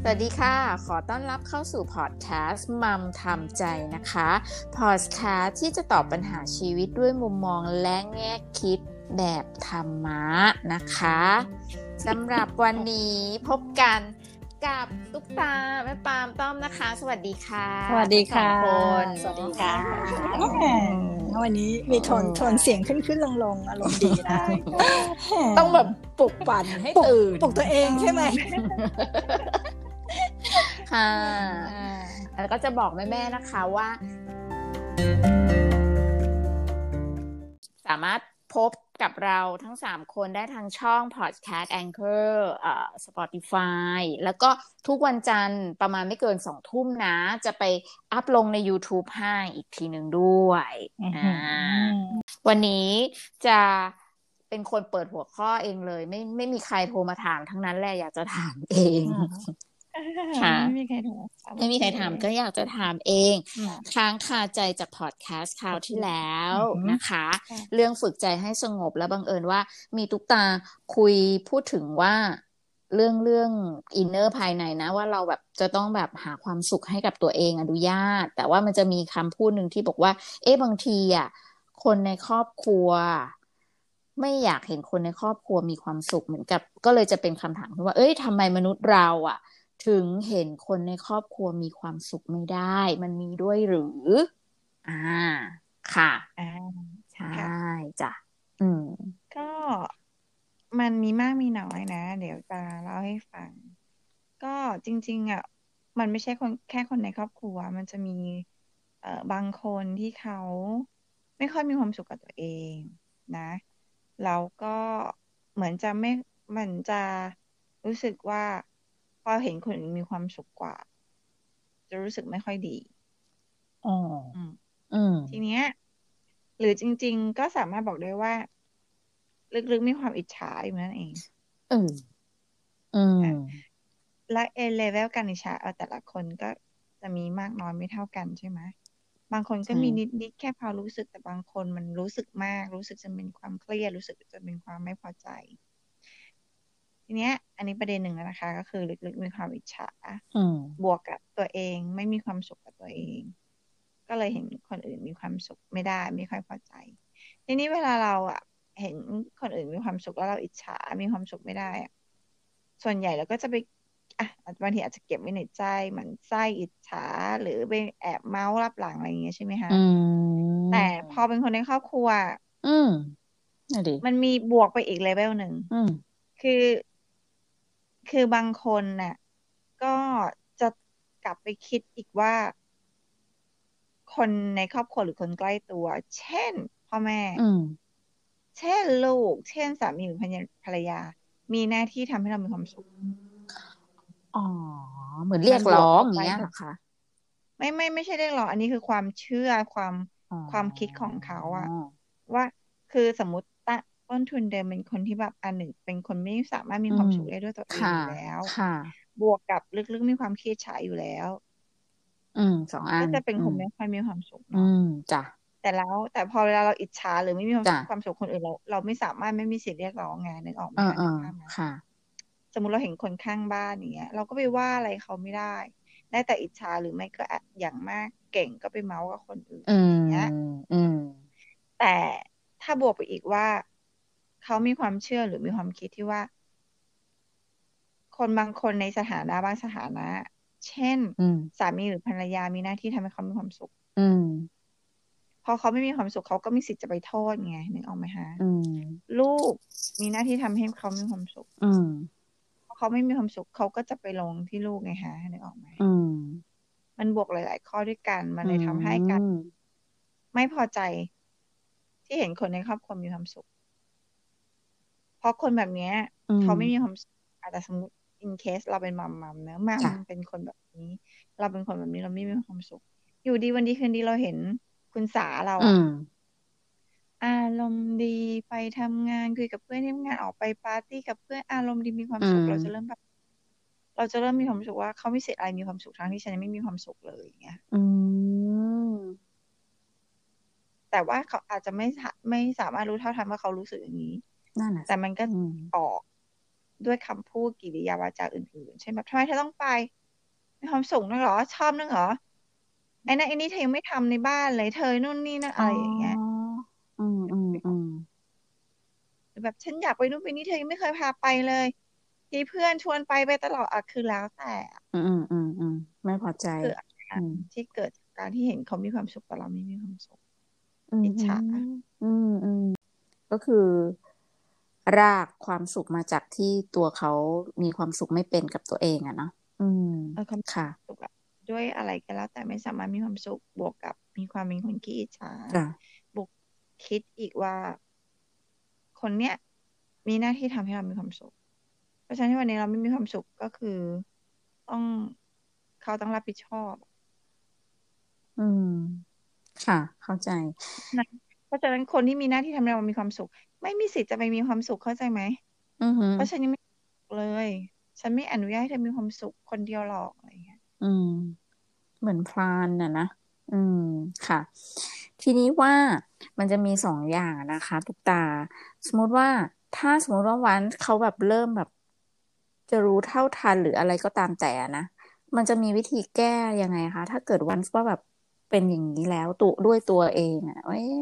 วัสดีค่ะขอต้อนรับเข้าสู่พอดแคสต์มัมทำใจนะคะพอดแคสต์ที่จะตอบปัญหาชีวิตด้วยมุมมองและแง่คิดแบบธรรมะนะคะสำหรับวันนี้พบกันกับตุ๊กตาแม่ปามต้อมนะคะสวัสดีค่ะสวัสดีค่ะสวัสดีค่ะวันนี้มีโทนเสียงขึ้นลงอารมณ์ดีนะต้องแบบปลุกปั่นให้ตื่นปลุกตัวเองใช่ไหมค่ะแล้วก็จะบอกแม่ๆนะคะว่าสามารถพบกับเราทั้ง3คนได้ทางช่อง Podcast Anchor Spotify แล้วก็ทุกวันจันทร์ประมาณไม่เกิน 20:00 นนะจะไปอัพลงใน YouTube ให้อีกทีหนึ่งด้วยวันนี้จะเป็นคนเปิดหัวข้อเองเลยไม่มีใครโทรมาถามทั้งนั้นแหละอยากจะถามเองค่ะไม่มีใครถามก็อยากจะถามเองค้างคาใจจากพอดแคสต์คราวที่แล้วนะคะเรื่องฝึกใจให้สงบและบังเอิญว่ามีตุ๊กตาพูดถึงว่าเรื่องอินเนอร์ภายในนะว่าเราแบบจะต้องแบบหาความสุขให้กับตัวเองอนุญาตแต่ว่ามันจะมีคำพูดหนึ่งที่บอกว่าบางทีคนในครอบครัวไม่อยากเห็นคนในครอบครัวมีความสุขเหมือนกับก็เลยจะเป็นคำถามว่าทำไมมนุษย์เราถึงเห็นคนในครอบครัวมีความสุขไม่ได้มันมีด้วยหรือค่ะใช่จ้ะก็มันมีมากมีน้อยนะเดี๋ยวจะเล่าให้ฟังก็จริงๆมันไม่ใช่แค่คนในครอบครัวมันจะมีบางคนที่เขาไม่ค่อยมีความสุขกับตัวเองนะแล้วก็เหมือนจะรู้สึกว่าพอเห็นคนอื่นมีความสุขกว่าจะรู้สึกไม่ค่อยดีทีเนี้ยหรือจริงๆก็สามารถบอกได้ว่าลึกๆมีความอิจฉาอยู่นั่นเองและเลเวลการอิจฉาแต่ละคนก็จะมีมากน้อยไม่เท่ากันใช่ไหมบางคนก็มีนิดแค่พอรู้สึกแต่บางคนมันรู้สึกมากรู้สึกจะเป็นความเครียดรู้สึกจะเป็นความไม่พอใจทีเนี้ยอันนี้ประเด็นหนึ่งแล้วนะคะก็คือลึกๆมีความอิจฉาบวกกับตัวเองไม่มีความสุขกับตัวเองก็เลยเห็นคนอื่นมีความสุขไม่ได้ไม่ค่อยพอใจทีนี้เวลาเราเห็นคนอื่นมีความสุขแล้วเราอิจฉามีความสุขไม่ได้ส่วนใหญ่เราก็จะไปบางทีอาจจะเก็บไว้ในใจเหมือนไส้อิจฉาหรือไปแอบเมาส์รับหลังอะไรอย่างเงี้ยใช่ไหมคะแต่พอเป็นคนในครอบครัวมันมีบวกไปอีกเลเวลหนึ่งคือบางคนน่ะก็จะกลับไปคิดอีกว่าคนในครอบครัวหรือคนใกล้ตัวเช่นพ่อแม่เช่นลูกเช่นสามีหรือภรรยามีหน้าที่ทำให้เรามีความสุขเหมือนเรียกร้องอย่างเงี้ยเหรอคะไม่ใช่เรียกร้องอันนี้คือความเชื่อความคิดของเขาว่าคือสมมติต้นทุนเดิมเป็นคนที่แบบอันหนึ่งเป็นคนไม่สามารถมีความสุขได้ด้วยตัวเองอยู่แล้วบวกกับลึกๆมีความเครียดฉาอยู่แล้ว 2 อันก็จะเป็นคนไม่ค่อยมีความสุขเนาะจ้ะแต่พอเวลาเราอิจฉาหรือไม่มีความสุขคนอื่นเราไม่สามารถไม่มีสิทธิ์เรียกร้องไงนึกออกไหมคะนึกภาพไหมสมมติเราเห็นคนข้างบ้านอย่างเงี้ยเราก็ไปว่าอะไรเขาไม่ได้แต่อิจฉาหรือไม่ก็อย่างมากเก่งก็ไปเมาส์กับคนอื่นอย่างเงี้ยแต่ถ้าบวกไปอีกว่าเขามีความเชื่อหรือมีความคิดที่ว่าคนบางคนในสถานะบางสถานะเช่นสามีหรือภรรยามีหน้าที่ทำให้เขามีความสุขพอเขาไม่มีความสุขเขาก็มีสิทธิ์จะไปโทษไงนึกออกไหมคะลูกมีหน้าที่ทำให้เขามีความสุขพอเขาไม่มีความสุขเขาก็จะไปลงที่ลูกไงคะนึกออกไหมมันบวกหลายๆข้อด้วยกันมันเลยทำให้การไม่พอใจที่เห็นคนในครอบครัวมีความสุขเพราะคนแบบนี้เขาไม่มีความสุขอาจจะสมมติ in case เราเป็นมัมเนอะมัมเป็นคนแบบนี้เราเป็นคนแบบนี้เราไม่มีความสุขอยู่ดีวันดีคืนดีเราเห็นคุณสาเราอารมณ์ดีไปทำงานคุยกับเพื่อนที่ทำงานออกไปปาร์ตี้กับเพื่อนอารมณ์ดีมีความสุขเราจะเริ่มมีความสุขว่าเขาไม่เสียอะไรมีความสุขทั้งที่ฉันไม่มีความสุขเลยอย่างเงี้ยแต่ว่าเขาอาจจะไม่สามารถรู้เท่าทันว่าเขารู้สึกอย่างนี้แต่มันก็ออกด้วยคำพูดกิริยาวาจาอื่นๆเช่นแบบทำไมเธอต้องไปมีความสุขนักเหรอชอบนักเหรอไอ้นั่นไอ้นี่เธอยังไม่ทำในบ้านเลยเธอนู่นนี่นั่นอ๋ออะไรอย่างเงี้ยอืมแบบฉันอยากไปนู่นไปนี่เธอยังไม่เคยพาไปเลยที่เพื่อนชวนไปตลอดอ่ะคือแล้วแต่ไม่พอใจคืออาการที่เกิดจากการที่เห็นเขามีความสุขแต่เราไม่มีความสุขอิจฉาก็คือรากความสุขมาจากที่ตัวเขามีความสุขไม่เป็นกับตัวเองอะเนาะความค่ะสุขอะด้วยอะไรก็แล้วแต่ไม่สามารถมีความสุขบวกกับมีความเป็นคนขี้อิจฉาบวกคิดอีกว่า คนเนี้ยมีหน้าที่ทำให้เรามีความสุขเพราะฉะนั้นที่วันนี้เราไม่มีความสุขก็คือต้องเขาต้องรับผิดชอบอืมค่ะเข้าใจนะเพราะฉะนั้นคนที่มีหน้าที่ทำให้เรามีความสุขไม่มีสิทธิ์จะไปมีความสุขเข้าใจไหมเพราะฉันยังไม่เลยฉันไม่อนุญาตให้เธอมีความสุขคนเดียวหรอกอะไรเงี้ยเหมือนพรานน่ะนะค่ะทีนี้ว่ามันจะมีสองอย่างนะคะตุ๊กตาสมมติว่าถ้าสมมติว่าวันเขาแบบเริ่มแบบจะรู้เท่าทันหรืออะไรก็ตามแต่นะมันจะมีวิธีแก้ยังไงคะถ้าเกิดวันว่าแบบเป็นอย่างนี้แล้วตัวด้วยตัวเองอ่ะ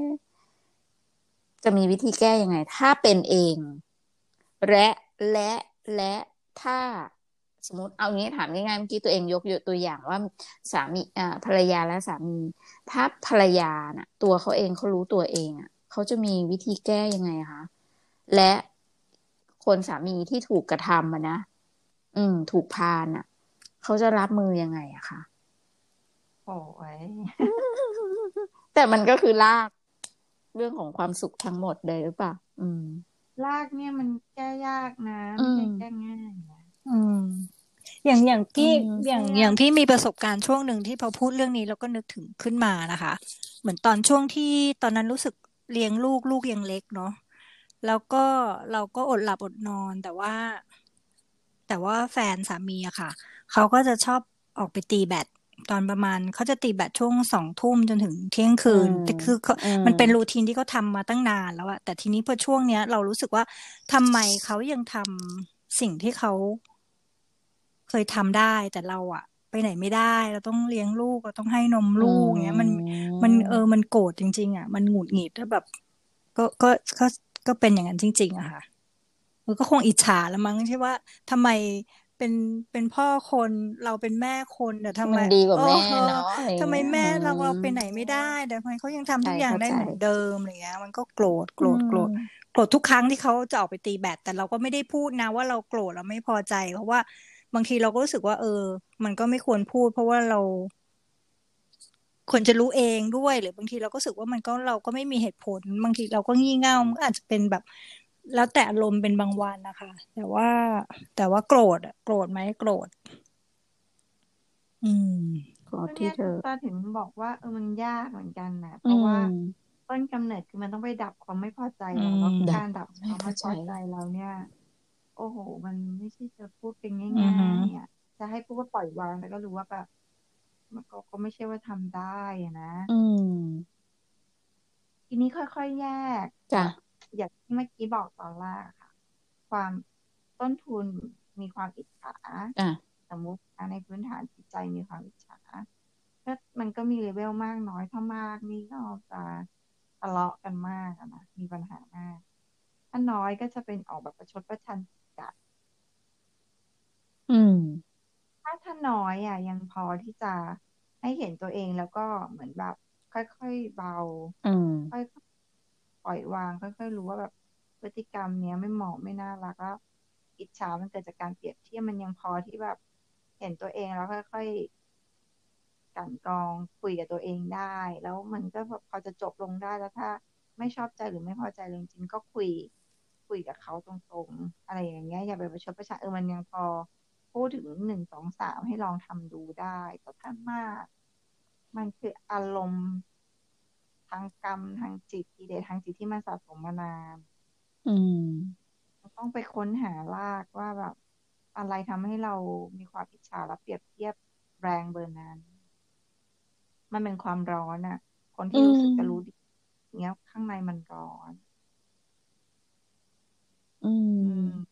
จะมีวิธีแก้ยังไงถ้าเป็นเองและและและถ้าสมมติเอางี้ถามง่ายๆเมื่อกี้ตัวเองยกตัวอย่างว่าสามีภรรยาและสามีถ้าภรรยาน่ะตัวเขาเองเขารู้ตัวเองอ่ะเขาจะมีวิธีแก้ยังไงคะและคนสามีที่ถูกกระทำอะนะถูกพาลอ่ะเขาจะรับมือยังไงอะคะโอ้ยแต่มันก็คือลากเรื่องของความสุขทั้งหมดเลยหรือเปล่าลากเนี่ยมันแก้ยากนะอืไม่ใช่แก้มง่ายนะอืมอย่างอืพี่มอย่างพี่มีประสบการณ์ช่วงหนึ่งที่พอพูดเรื่องนี้แล้วก็นึกถึงขึ้นมานะคะเหมือนตอนช่วงที่ตอนนั้นรู้สึกเลี้ยงลูกยังเล็กเนาะแล้วก็เราก็อดหลับอดนอนแต่ว่าแฟนสามีอะค่ะเขาก็จะชอบออกไปตีแบดตอนประมาณเขาจะตีแบดช่วง2 ทุ่มจนถึงเที่ยงอืคืนมแต่คืออืมมันเป็นรูทีนที่เขาทำมาตั้งนานแล้วอะแต่ทีนี้พอช่วงเนี้ยเรารู้สึกว่าทำไมเขายังทำสิ่งที่เขาเคยทำได้แต่เราอะไปไหนไม่ได้เราต้องเลี้ยงลูกเราต้องให้นมอืลูกเงี้ยมันโกรธจริงๆอะมันหงุดหงิดแล้วแบบก็ก็ก็ก็เป็นอย่างนั้นจริงๆอะค่ะ ก็คงอิจฉาละมั้งใช่ว่าทำไมเป็นเป็นพ่อคนเราเป็นแม่คนแต่ทำไมมันดีกว่าโอ้แม่โหเนาะอะไรทำไมเงี้ยแม่เราไปไหนไม่ได้แต่ทำไมเขายังทำทุกอย่างเข้าใจได้เหมือนเดิมอะไรเงี้ยมันก็โกรธโกอืรธโกรธมโกรธทุกครั้งที่เขาจะออกไปตีแบดแต่เราก็ไม่ได้พูดนะว่าเราโกรธเราไม่พอใจเพราะว่าบางทีเราก็รู้สึกว่ามันก็ไม่ควรพูดเพราะว่าเราควรจะรู้เองด้วยหรือบางทีเราก็รู้สึกว่าเราก็ไม่มีเหตุผลบางทีเราก็งี่เง่ามันก็อาจจะเป็นแบบแล้วแต่อารมณ์เป็นบางวันนะคะแต่ว่าโกรธไหมโกรธอืมขอก็เนี่ยที่เธอตุ๊กตาถึงบอกว่ามันยากเหมือนกันนะเพอืราะว่ามต้นกำเนิดคือมันต้องไปดับความไม่พอใจอืเราแล้วมดับการดับความไม่พไม่พอใจอใจเราเนี่ยโอ้โหมันไม่ใช่จะพูดเป็นอืง่ามยๆอ่ะจะให้พูดว่าปล่อยวางแต่ก็รู้ว่าแบบมันก็ไม่ใช่ว่าทำได้อะนะอืมทีนี้ค่อยๆแยกจ้ะแบบอย่างที่เมื่อกี้บอกตอนแรกอะค่ะความต้นทุนมีความอิจฉาจ้ะสมมุติในพื้นฐานจิตใจมีความอิจฉา ก็มันก็มีเลเวลมากน้อยถ้ามากนี่ก็จะทะเลาะกันมากอะนะมีปัญหามากถ้าน้อยก็จะเป็นออกแบบประชดประชันกันอืมถ้าน้อยยังพอที่จะให้เห็นตัวเองแล้วก็เหมือนแบบค่อยๆเบาอืมค่อยๆปล่อยวางค่อยๆรู้ว่าแบบพฤติกรรมเนี้ยไม่เหมาะไม่น่ารักแล้วอิจฉามันเกิดจากการเปรียบเทียบมันยังพอที่แบบเห็นตัวเองแล้วค่อยๆ กลั่นกรองคุยกับตัวเองได้แล้วมันก็พอจะจบลงได้แล้วถ้าไม่ชอบใจหรือไม่พอใจเลยจริงๆก็คุยกับเขาตรงๆอะไรอย่างเงี้ยอย่าไปประชดประชันมันยังพอพูดถึง1 2 3ให้ลองทำดูได้แต่ถ้ามากมันคืออารมณ์ทางกรรมทางจิตกิเลสทางจิตที่มันสะสมมานานอืมมันต้องไปค้นหารากว่าแบบอะไรทำให้เรามีความอิจฉาและเปรียบเทียบแรงเบอร์นั้น มันเป็นความร้อนอ่ะคนอืที่รู้สึกจะรู้ดีมเงี้ยข้างในมันร้อนอือืมม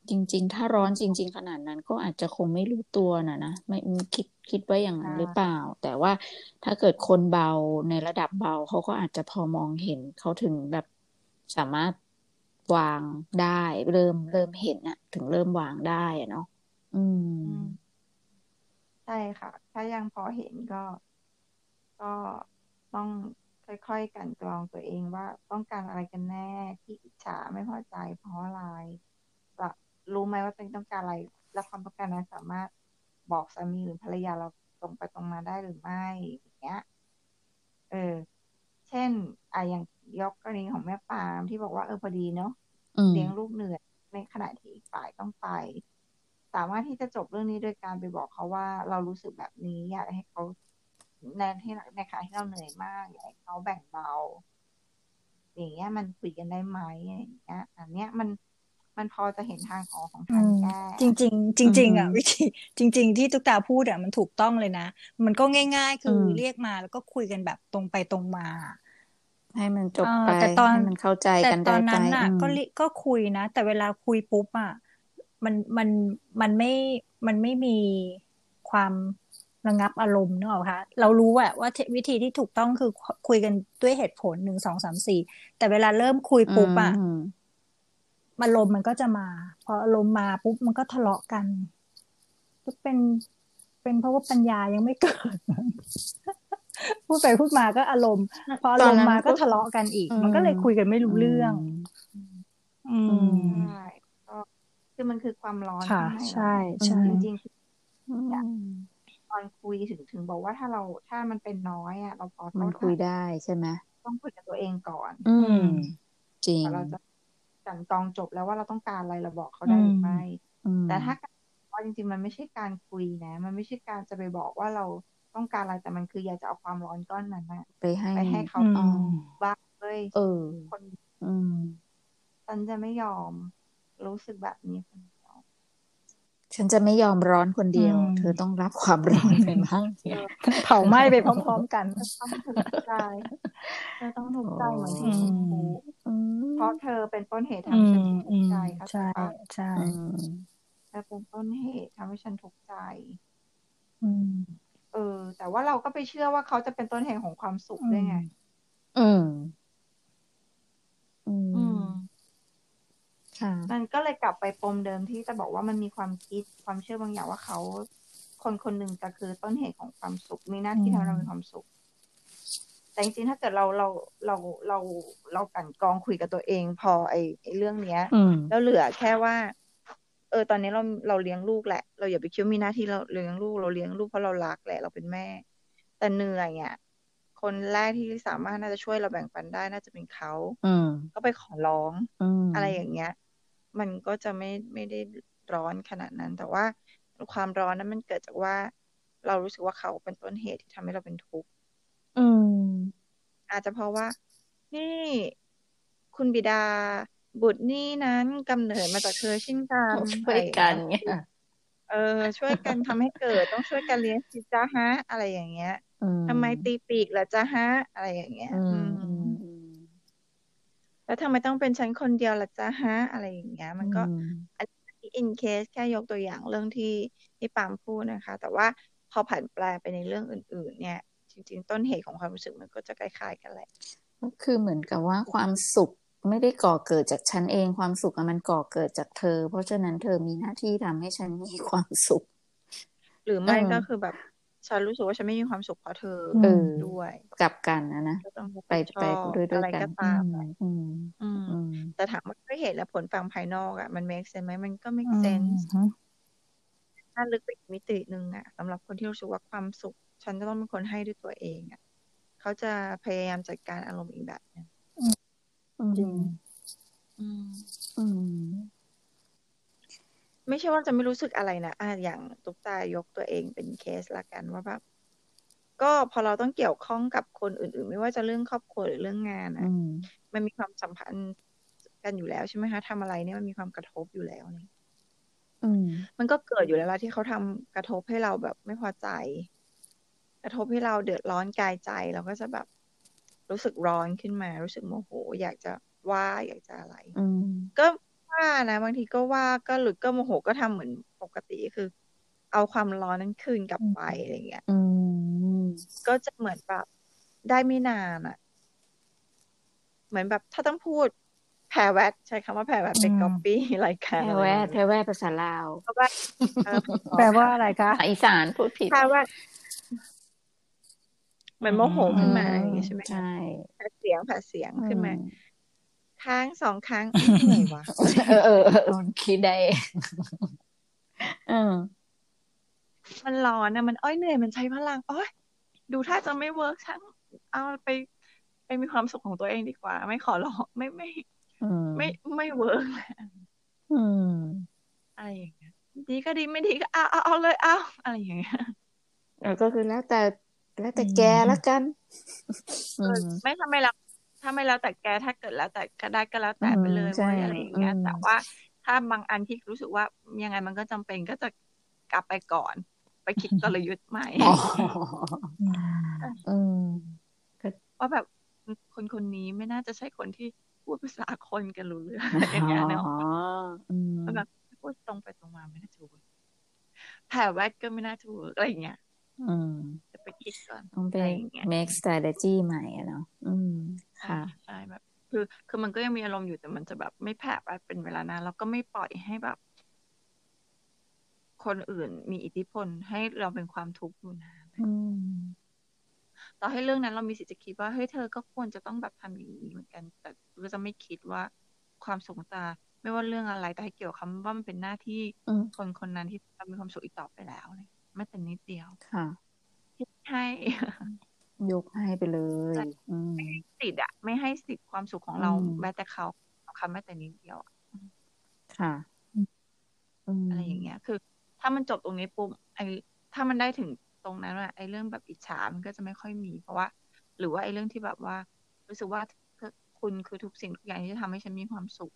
จริงๆถ้าร้อนจริงๆขนาดนั้นก็อาจจะคงไม่รู้ตัวนะไม่คิดว่าอย่างนั้นหรือเปล่าแต่ว่าถ้าเกิดคนเบาในระดับเบาเขาก็อาจจะพอมองเห็นเขาถึงแบบสามารถวางได้เริ่มเห็นอะถึงเริ่มวางได้อะเนาะอืมใช่ค่ะถ้ายังพอเห็นก็ต้องค่อยๆกลั่นกรองตัวเองว่าต้องการอะไรกันแน่ที่อิจฉาไม่พอใจเพราะอะไรจะรู้ไหมว่าตัวเองต้องการอะไรและความต้องการนั้นสามารถบอกสามีหรือภรรยาเราตรงไปตรงมาได้หรือไม่อย่างเงี้ยเออเช่นอย่างยกกรณีของแม่ปามที่บอกว่าพอดีเนาะเลี้ยงลูกเหนื่อยในขณะที่อีกฝ่ายต้องไปสามารถที่จะจบเรื่องนี้โดยการไปบอกเขาว่าเรารู้สึกแบบนี้อยากให้เขาในขณะที่เราเหนื่อยมากอยากให้เขาแบ่งเบาอย่างเงี้ยมันคุยกันได้ไหมอย่างเงี้ยอันเนี้ยมันพอจะเห็นทางออกของทางแก้จริงๆจริงๆอ่ะวิธีจริงๆที่ตุ๊กตาพูดอ่ะมันถูกต้องเลยนะมันก็ง่ายๆคือเรียกมาแล้วก็คุยกันแบบตรงไปตรงมาให้มันจบไปแต่ตอนให้มันเข้าใจกันตอได้ไปนนั้นน่ะก็คุยนะแต่เวลาคุยปุ๊บอ่ะมันมันไม่มีความระงับอารมณ์นึกออกคะเรารู้ว่าวิธีที่ถูกต้องคือคุยกันด้วยเหตุผล1 2 3 4แต่เวลาเริ่มคุยปุ๊บอ่ะอารมณ์มันก็จะมาพออารมณ์มาปุ๊บมันก็ทะเลาะกันก็เป็นเพราะว่าปัญญายังไม่เกิด พูดไปพูดมาก็อารมณ์พออารมณ์มาก็ทะเลาะกันอีกมันก็เลยคุยกันไม่รู้เรื่องใช่ก็คือมันคือความร้อนค่ะข้างในเราใช่ใช่จริงๆคือตอนคุยถึงบอกว่าถ้ามันเป็นน้อยอ่ะเราพอมันเข้าใจคุยได้ใช่ไหมต้องคุยกับตัวเองก่อนจริงแต่เราจะกันกรองจบแล้วว่าเราต้องการอะไรเราบอกเขาได้หรือไม่แต่ถ้าว่าจริงๆมันไม่ใช่การคุยนะมันไม่ใช่การจะไปบอกว่าเราต้องการอะไรแต่มันคืออยากจะเอาความร้อนก้อนนั้นนะไปให้เขาบ้าเลยคนฉันจะไม่ยอมรู้สึกแบบนี้คนเดียวฉันจะไม่ยอมร้อนคนเดียวเธอต้องรับความร้อนไปบ้างเผาไหม้ไปพร้อมๆกันต้องถูกใจเธอต้องถูกใจเหมือนที่คุณครูเพราะเธอเป็นต้นเหตุทำให้ฉันทุกข์ใจเข้าใจปะใช่เธอเป็นต้นเหตุทำให้ฉันทุกข์ใจอืมแต่ว่าเราก็ไปเชื่อว่าเขาจะเป็นต้นเหตุของความสุขด้วยไงมันก็เลยกลับไปปมเดิมที่จะบอกว่ามันมีความคิดความเชื่อบางอย่างว่าเขาคนหนึ่งจะคือต้นเหตุของความสุขมีหน้าที่ทำให้เรามีความสุขแต่จริงๆถ้าเกิดเรากลั่นกรองคุยกับตัวเองพอไอ้เรื่องเนี้ยแล้วเหลือแค่ว่าตอนนี้เราเลี้ยงลูกแหละเราอย่าไปคิดว่ามีหน้าที่เราเลี้ยงลูกเราเลี้ยงลูกเพราะเรารักแหละเราเป็นแม่แต่เหนื่อยอ่ะคนแรกที่สามารถน่าจะช่วยเราแบ่งปันได้น่าจะเป็นเขาก็ไปขอร้องอะไรอย่างเงี้ยมันก็จะไม่ได้ร้อนขนาดนั้นแต่ว่าความร้อนนั้นมันเกิดจากว่าเรารู้สึกว่าเขาเป็นต้นเหตุที่ทำให้เราเป็นทุกข์อาจจะเพราะว่านี่คุณบิดาบุตรนี่นั้นกำเนิดมาจากเธอเช่นกันช่วยกันเนี่ยช่วยกันทำให้เกิดต้องช่วยกันเลี้ยงสิจ้าฮะอะไรอย่างเงี้ยทำไมตีปีกล่ะจ้าฮะอะไรอย่างเงี้ยแล้วทำไมต้องเป็นฉันคนเดียวล่ะจ้าฮะอะไรอย่างเงี้ยมันก็อันนี้ in case แค่ยกตัวอย่างเรื่องที่ปามพูดนะคะ แต่ว่าพอผันแปลไปในเรื่องอื่นๆเนี่ยจริงๆต้นเหตุของความรู้สึกมันก็จะคล้ายๆกันแหละก็คือเหมือนกับว่าความสุขไม่ได้ก่อเกิดจากฉันเองความสุขมันก่อเกิดจากเธอเพราะฉะนั้นเธอมีหน้าที่ทำให้ฉันมีความสุขหรือไม่ก็คือแบบฉันรู้สึกว่าฉันไม่มีความสุขเพราะเธอด้วยกลับกันนะไปด้วยอะไรกันก็ตามแต่ถามว่าด้วยเหตุและผลฟังภายนอกอ่ะมัน make sense ไหมมันก็ make sense ถ้าลึกไปอีกมิตินึงอ่ะสำหรับคนที่รู้สึกว่าความสุขฉันจะต้องเป็นคนให้ด้วยตัวเองอ่ะเขาจะพยายามจัดการอารมณ์อีกแบบนึงจริงไม่ใช่ว่าจะไม่รู้สึกอะไรนะอย่างตุ๊กตายกตัวเองเป็นเคสละกันว่าแบบก็พอเราต้องเกี่ยวข้องกับคนอื่นๆไม่ว่าจะเรื่องครอบครัวหรือเรื่องงานนะมันมีความสัมพันธ์กันอยู่แล้วใช่ไหมคะทำอะไรเนี่ยมันมีความกระทบอยู่แล้วนี่มันก็เกิดอยู่แล้วที่เขาทำกระทบให้เราแบบไม่พอใจกระทบให้เราเดือดร้อนกายใจเราก็จะแบบรู้สึกร้อนขึ้นมารู้สึกโมโหอยากจะว่าอยากจะอะไรก็ว่านะบางทีก็ว่าก็หรือก็โมโหก็ทำเหมือนปกติคือ เอาความร้อนนั้นคืนกลับไปอะไรเงี้ยก็จะเหมือนแบบได้ไม่นานอ่ะเหมือนแบบถ้าต้องพูดแพรแวดใช้คำว่าแพรแวดเป็นก๊อปปี้รายการอะไรแพรแวดภาษาลาวแปลว่าอะไรคะอีสานพูดผิดแพรแวดเหมือนโมโหขึ้นมาอย่างนี้ใช่ไหมใช่แผดเสียงขึ้นมาครั้งสองครั้งเหนื่อยวะคิดได้มันร้อนนะมันเหนื่อยมันใช้พลังดูถ้าจะไม่เวิร์กช่างเอาไปมีความสุขของตัวเองดีกว่าไม่ขอร้องไม่เวิร์กอะไรอย่างเงี้ยดีก็ดีไม่ดีก็เอาเลยเอาอะไรอย่างเงี้ยก็คือแล้วแต่แกแล้วกันไม่ทำไมแล้วแต่แกถ้าเกิดแล้วแต่ก็ได้ก็แล้วแต่ไปเลยเว้ยอะไรอย่างเงี้ยแต่ว่าถ้าบางอันที่รู้สึกว่ายังไงมันก็จำเป็นก็จะกลับไปก่อนไปคิดกลยุทธ์ใหม่ว่าแบบคนนี้ไม่น่าจะใช่คนที่พูดภาษาคนกันรู้เรื่องอย่างเงี้ยเนาะแบบพูดตรงไปตรงมาไม่น่าจะเวิร์กแผ่แวดก็ไม่น่าจะเวิร์กอะไรอย่างเงี้ยจะไปคิดก่อนต้องไป make strategy ใหม่เนาะค่ะใช่แบบคือมันก็ยังมีอารมณ์อยู่แต่มันจะแบบไม่แผ่ไปเป็นเวลานานแล้วก็ไม่ปล่อยให้แบบคนอื่นมีอิทธิพลให้เราเป็นความทุกข์อยู่นานต่อให้เรื่องนั้นเรามีสิทธิ์จะคิดว่าเฮ้ยเธอก็ควรจะต้องแบบทำอย่างนี้เหมือนกันแต่ก็จะไม่คิดว่าความสุขตาไม่ว่าเรื่องอะไรแต่ให้เกี่ยวกับคำว่ามันเป็นหน้าที่คนนั้นที่จะมีความสุขอีกต่อไปแล้วเลยไม่แต่นิดเดียวค่ะให้ยกให้ไปเลยไม่ให้สิทธิ์ไม่ให้สิทธิ์ความสุขของเราแม้แต่เขาคำแม้แต่นิดเดียวค่ะอะไรอย่างเงี้ยคือถ้ามันจบตรงนี้ปุ๊บถ้ามันได้ถึงตรงนั้นไอ้เรื่องแบบอิจฉามันก็จะไม่ค่อยมีเพราะว่าหรือว่าไอ้เรื่องที่แบบว่ารู้สึกว่าคุณคือทุกสิ่งทุกอย่างที่จะทำให้ฉันมีความสุข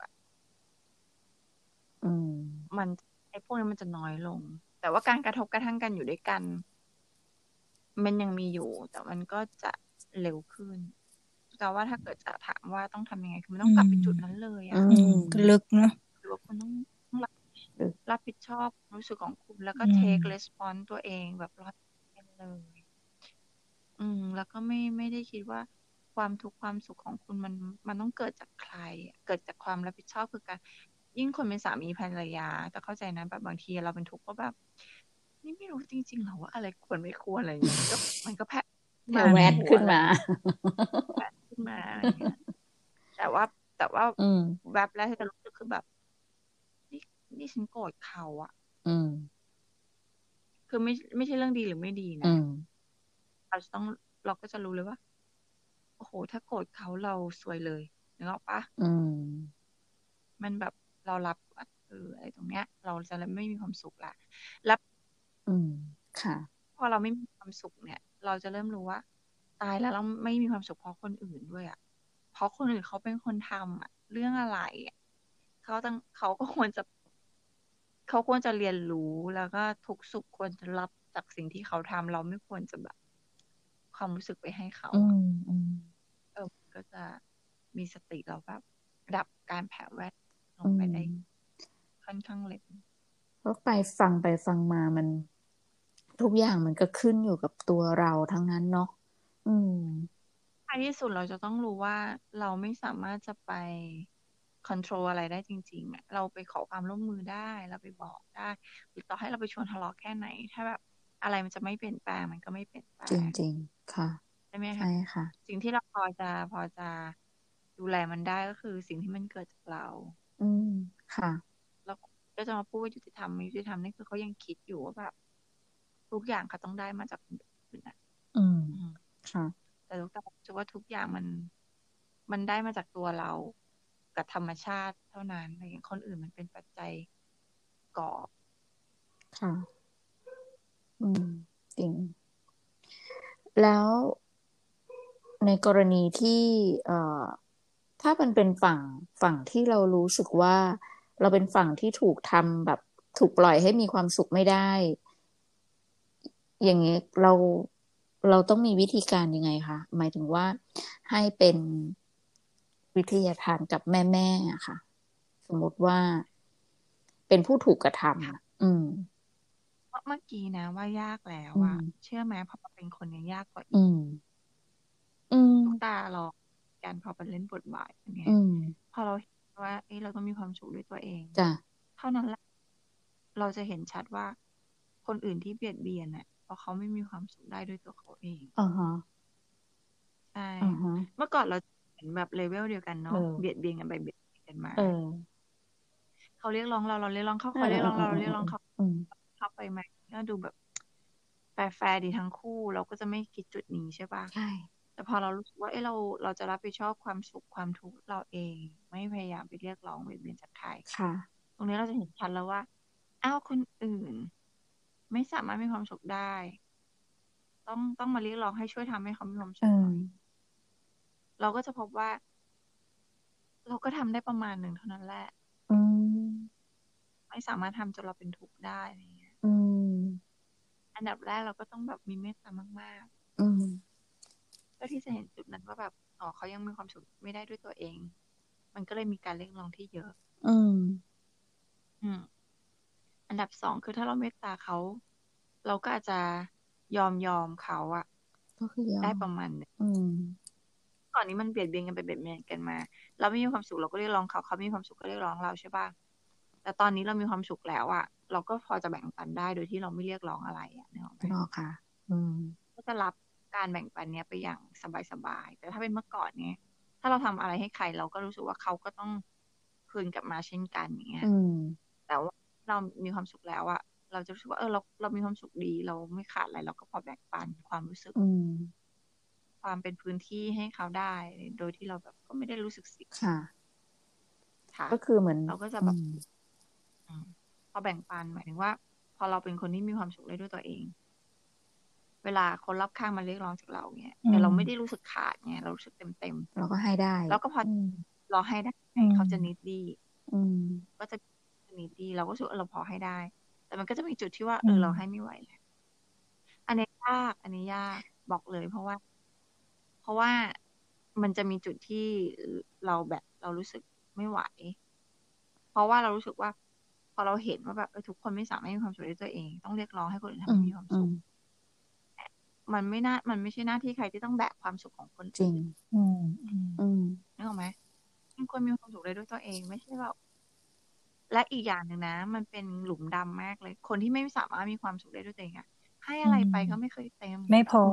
มันไอ้พวกนี้มันจะน้อยลงแต่ว่าการกระทบกระทั่งกันอยู่ด้วยกันมันยังมีอยู่แต่มันก็จะเร็วขึ้นแต่ว่าถ้าเกิดจะถามว่าต้องทำยังไงคือมันต้องกลับไปจุดนั้นเลยลึกเนาะหรือว่าคุณต้องรับผิดชอบความรู้สึกของคุณแล้วก็เทคเรสปอนส์ตัวเองแบบ100%เลยแล้วก็ไม่ได้คิดว่าความทุกข์ความสุขของคุณมันต้องเกิดจากใครเกิดจากความรับผิดชอบคือการยิ่งคนเป็นสามีภรรยาแต่เข้าใจนะแบบบางทีเราเป็นทุกข์ก็แบบนี่ไม่รู้จริงๆหรอว่าอะไรควรไม่ควรอะไรอย่างเงี้ยมันก็แพ้แวดขึ้นมาอะไรอย่างเงี้ยแต่ว่าแวบแรกที่จะรู้สึกคือแบบนี่ฉันโกรธเขาคือไม่ใช่เรื่องดีหรือไม่ดีนะเราก็จะรู้เลยว่าโอ้โหถ้าโกรธเขาเราซวยเลยนึกออกปะมันแบบเรารับอะไรตรงเนี้ยเราจะไม่มีความสุขละแล้วค่ะพอเราไม่มีความสุขเนี่ยเราจะเริ่มรู้ว่าตายแล้วเราไม่มีความสุขเพราะคนอื่นด้วยเพราะคนอื่นเขาเป็นคนทำเรื่องอะไรเขาก็ควรจะเรียนรู้แล้วก็ทุกสุขควรจะรับจากสิ่งที่เขาทำเราไม่ควรจะแบบความรู้สึกไปให้เขาก็จะมีสติเราแบบดับการแผ่แวดลงไปได้ค่อนข้างเร็วเพราะไปฟังมามันทุกอย่างมันก็ขึ้นอยู่กับตัวเราทั้งนั้นเนาะท้ายที่สุดเราจะต้องรู้ว่าเราไม่สามารถจะไปคอนโทรลอะไรได้จริงๆเราไปขอความร่วมมือได้เราไปบอกได้หรือต่อให้เราไปชวนทะเลาะแค่ไหนถ้าแบบอะไรมันจะไม่เปลี่ยนแปลงมันก็ไม่เปลี่ยนแปลงจริงๆค่ะใช่ไหมคะใช่ค่ะสิ่งที่เราพอจะดูแลมันได้ก็คือสิ่งที่มันเกิดจากเราค่ะแล้วก็จะมาพูดว่ายุติธรรมไม่ยุติธรรมนี่คือเขายังคิดอยู่ว่าแบบทุกอย่างเขาต้องได้มาจากคนอื่นค่ะแต่ลูกตาคิดว่าทุกอย่างมันได้มาจากตัวเรากับธรรมชาติเท่านั้นอะไรอย่างคนอื่นมันเป็นปัจจัยก่อค่ะจริงแล้วในกรณีที่ถ้ามันเป็นฝั่งที่เรารู้สึกว่าเราเป็นฝั่งที่ถูกทำแบบถูกปล่อยให้มีความสุขไม่ได้อย่างนี้เราต้องมีวิธีการยังไงคะหมายถึงว่าให้เป็นวิทยาทานกับแม่ๆค่ะสมมติว่าเป็นผู้ถูกกระทำเมื่อกี้นะว่ายากแล้วอะเชื่อไหมพอเป็นคนเนี่ยยากกว่าอีกทุกตาเราการพอไปเล่นบทบาทอย่างเงี้ยพอเราเห็นว่าเราต้องมีความสุขด้วยตัวเองเท่านั้นแหละเราจะเห็นชัดว่าคนอื่นที่เบียดเบียนเพราะเขาไม่มีความสุขได้ด้วยตัวเขาเองใช่เมื่อก่อนเราเห็นแบบเลเวลเดียวกันเนาะเบียดเบียนกันไปเบียดเบียนกันมาเขาเรียกร้องเราเรียกร้องเขาเรียกร้องเราเรียกร้องเขาไปไหมก็ดูแบบแฟร์ดีทั้งคู่เราก็จะไม่คิดจุดนี้ใช่ป่ะใช่แต่พอเรารู้สึกว่าเราจะรับผิดชอบความสุขความทุกข์เราเองไม่พยายามไปเรียกร้องเบียดเบียนจากใครตรงนี้เราจะเห็นชัดแล้วว่าอ้าวคนอื่นไม่สามารถมีความสุขได้ต้องมาเรียกร้องให้ช่วยทำให้เขามีความสุขหน่อยเราก็จะพบว่าเราก็ทำได้ประมาณหนึ่งเท่านั้นแหละไม่สามารถทำจนเราเป็นทุกข์ได้อะไรเงี้ยอันดับแรกเราก็ต้องแบบมีเมตตามากๆเพื่อที่จะเห็นจุดนั้นว่าแบบเขายังมีความสุขไม่ได้ด้วยตัวเองมันก็เลยมีการเรียกร้องที่เยอะอันดับสองคือถ้าเราเมตตาเขาเราก็อาจจะยอมเขาก็คือได้ประมาณนึงก่อนนี้มันเบียดเบียนกันไปเบียดเบียนกันมาเราไม่มีความสุขเราก็เรียกร้องเขามีความสุขก็เรียกร้องเราใช่ป่ะแต่ตอนนี้เรามีความสุขแล้วเราก็พอจะแบ่งปันได้โดยที่เราไม่เรียกร้องอะไรนึกออกไหมค่ะก็จะรับการแบ่งปันเนี้ยไปอย่างสบายๆแต่ถ้าเป็นเมื่อก่อนเนี้ยถ้าเราทำอะไรให้ใครเราก็รู้สึกว่าเขาก็ต้องคืนกลับมาเช่นกันอย่างเงี้ยแต่ว่าเรามีความสุขแล้วเราจะรู้สึกว่าเรามีความสุขดีเราไม่ขาดอะไรเราก็พอแบ่งปันความรู้สึกความเป็นพื้นที่ให้เขาได้โดยที่เราแบบก็ไม่ได้รู้สึกเสียค่ะก็คือเหมือนเราก็จะแบบพอแบ่งปันหมายถึงว่าพอเราเป็นคนที่มีความสุขได้ด้วยตัวเองเวลาคนรอบข้างมาเรียกร้องจากเราเนี่ยแต่เราไม่ได้รู้สึกขาดเนี่ยเรารู้สึกเต็มเราก็ให้ได้แล้วก็พอเราให้ได้เขาจะนิดดีก็จะนิดดีเราก็รู้สึกเราพอให้ได้แต่มันก็จะมีจุดที่ว่าเราให้ไม่ไหวแล้วอันนี้ยากบอกเลยเพราะว่ามันจะมีจุดที่เราแบบเรารู้สึกไม่ไหวเพราะว่าเรารู้สึกว่าพอเราเห็นว่าแบบทุกคนไม่สามารถมีความสุขได้ตัวเองต้องเรียกร้องให้คนอื่นทำให้มีความสุขมันไม่ใช่หน้าที่ใครที่ต้องแบกความสุขของคนจริงนึกออกไหมมันควรมีความสุขได้ด้วยตัวเองไม่ใช่แบบและอีกอย่างหนึ่งนะมันเป็นหลุมดำมากเลยคนที่ไม่สามารถมีความสุขได้ด้วยตัวเองให้อะไรไปก็ไม่เคยเต็มไม่พอ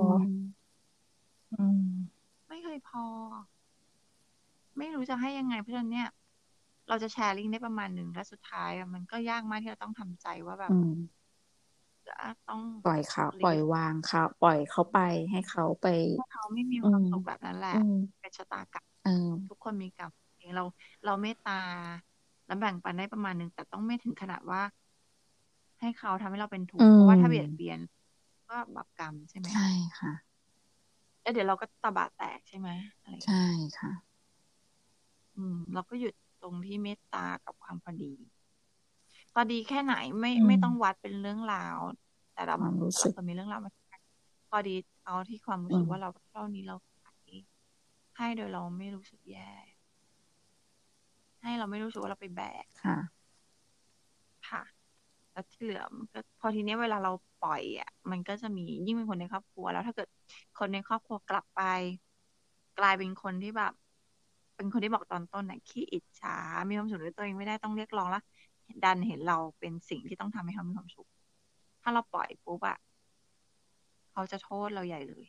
ไม่เคยพอไม่รู้จะให้ยังไงเพราะฉะนั้นเนี่ยเราจะแชร์ลิงก์ได้ประมาณหนึ่งและสุดท้ายมันก็ยากมากที่เราต้องทำใจว่าแบบต้องปล่อยเขาปล่อยวางเขาปล่อยเขาไปให้เขาไปเขาไม่มีความสุขแบบนั้นแหละเป็นชะตากรรมทุกคนมีกรรมเองเราเมตตาแล้วแบ่งปันได้ประมาณหนึ่งแต่ต้องไม่ถึงขนาดว่าให้เขาทำให้เราเป็นทุกข์เพราะว่าถ้าเบียดเบียนก็บาปกรรมใช่ไหมใช่ค่ะแล้วเดี๋ยวเราก็ตบะแตกใช่ไหมอะไรใช่ค่ะเราก็หยุดตรงที่เมตตากับความพอดีแค่ไหนไม่ต้องวัดเป็นเรื่องราวแต่เราควรมีเรื่องราวมาพอดีเอาที่ความรู้สึกว่าเราเท่านี้เราให้โดยเราไม่รู้สึกแย่ให้เราไม่รู้สึกว่าเราไปแบกค่ะแล้วที่เหลือมันก็พอทีนี้เวลาเราปล่อยมันก็จะมียิ่งเป็นคนในครอบครัวแล้วถ้าเกิดคนในครอบครัวกลับไปกลายเป็นคนที่แบบเป็นคนที่บอกตอนต้นขี้อิจฉามีความสุขด้วยตัวเองไม่ได้ต้องเรียกร้องแล้วดันเห็นเราเป็นสิ่งที่ต้องทำให้เขามีความสุขถ้าเราปล่อยปุ๊บเขาจะโทษเราใหญ่เลย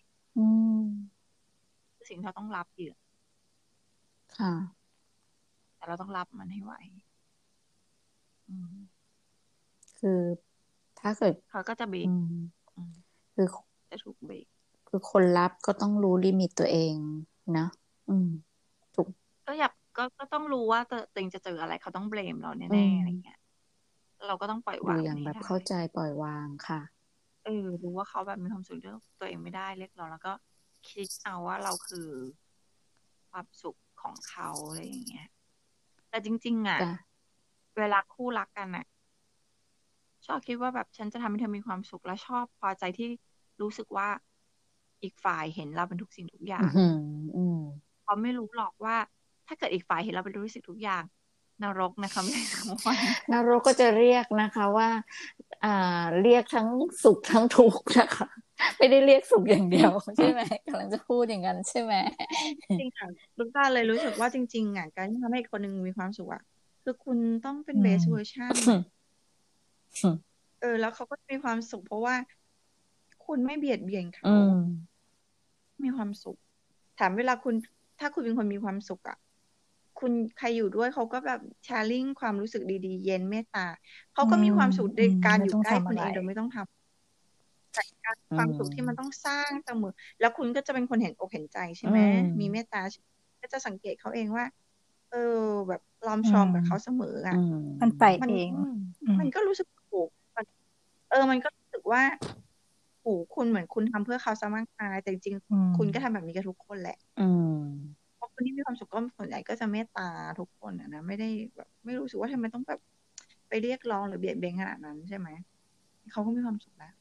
สิ่งที่เราต้องรับอยู่ค่ะแต่เราต้องรับมันให้ไหวคือถ้าเกิดเขาก็จะเบรกคือจะถูกเบรกคือคนรับก็ต้องรู้ลิมิตตัวเองนะถูกก็อยากก็ต้องรู้ว่าตัวเองจะเจออะไรเขาต้องเบลมเราแน่ๆอะไรเงี้ยเราก็ต้องปล่อยวางอย่างแบบเข้าใจปล่อยวางค่ะรู้ว่าเขาแบบมีความสุขด้วยตัวเองไม่ได้เรียกเราแล้วก็คิดเอาว่าเราคือความสุขของเขาอะไรอย่างเงี้ยแต่จริงๆเวลาคู่รักกันชอบคิดว่าแบบฉันจะทำให้เธอมีความสุขและชอบพอใจที่รู้สึกว่าอีกฝ่ายเห็นเราเป็นทุกสิ่งทุกอย่างเขาไม่รู้หรอกว่าถ้าเกิดอีกฝ่ายเห็นเราเป็นทุกสิ่งทุกอย่างนรกนะคะไม่ใช่สวรรค์นรกก็จะเรียกนะคะว่าเรียกทั้งสุขทั้งทุกข์นะคะไม่ได้เรียกสุขอย่างเดียวใช่ไหมกำลังจะพูดอย่างนั้นใช่ไหมจริงค่ะลูกตาเลยรู้สึกว่าจริงๆการที่ทำให้คนหนึ่งมีความสุขคือคุณต้องเป็นเบสเวอร์ชันแล้วเขาก็มีความสุขเพราะว่าคุณไม่เบียดเบียนเขามีความสุขถามเวลาคุณถ้าคุณเป็นคนมีความสุขคุณใครอยู่ด้วยเขาก็แบบแชร์ลิงความรู้สึกดีๆเย็นเมตตาเขาก็มีความสุขในการอยู่ใกล้คุณเองโดยไม่ต้องทำแต่การความสุขที่มันต้องสร้างเสมอแล้วคุณก็จะเป็นคนเห็นอกเห็นใจใช่ไหมมีเมตตาก็จะสังเกตเขาเองว่าแบบลอมชอมกับเขาเสมอมันไปเองมันก็รู้สึกถูกมันก็รู้สึกว่าคุณเหมือนคุณทำเพื่อเขาซะมากมายแต่จริงๆคุณก็ทำแบบนี้กับทุกคนแหละเพราะคนที่มีความสุขก็ส่วนใหญ่ก็จะเมตตาทุกคนนะไม่ได้แบบไม่รู้สึกว่าทำไมต้องแบบไปเรียกร้องหรือเบียดเบียนขนาดนั้นใช่ไหมเขาก็มีความสุขแล้ว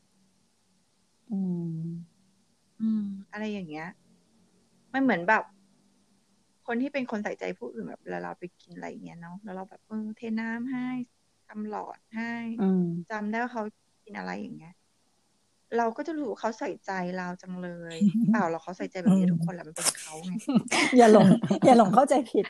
อะไรอย่างเงี้ยมันเหมือนแบบคนที่เป็นคนใส่ใจผู้อื่นแบบเวลาเราไปกินอะไรเงี้ยเนาะแล้วเราแบบเทน้ำให้ทำหลอดให้จำได้ว่าเขากินอะไรอย่างเงี้ยเราก็จะรู้ว่าเขาใส่ใจเราจังเลยเปล่าเราเขาใส่ใจแบบนี้ทุกคนแหละมันเป็นเขาไงอย่าหลงเข้าใจผิด